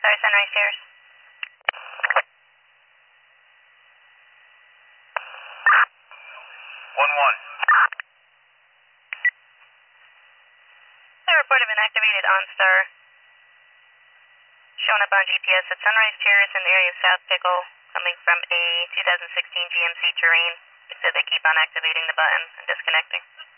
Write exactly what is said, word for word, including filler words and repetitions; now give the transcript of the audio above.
Star Sunrise Terrace. one one. A report of an activated OnStar showing up on G P S at Sunrise Terrace in the area of South Pickle, coming from a two thousand sixteen G M C Terrain. It said they keep on activating the button and disconnecting.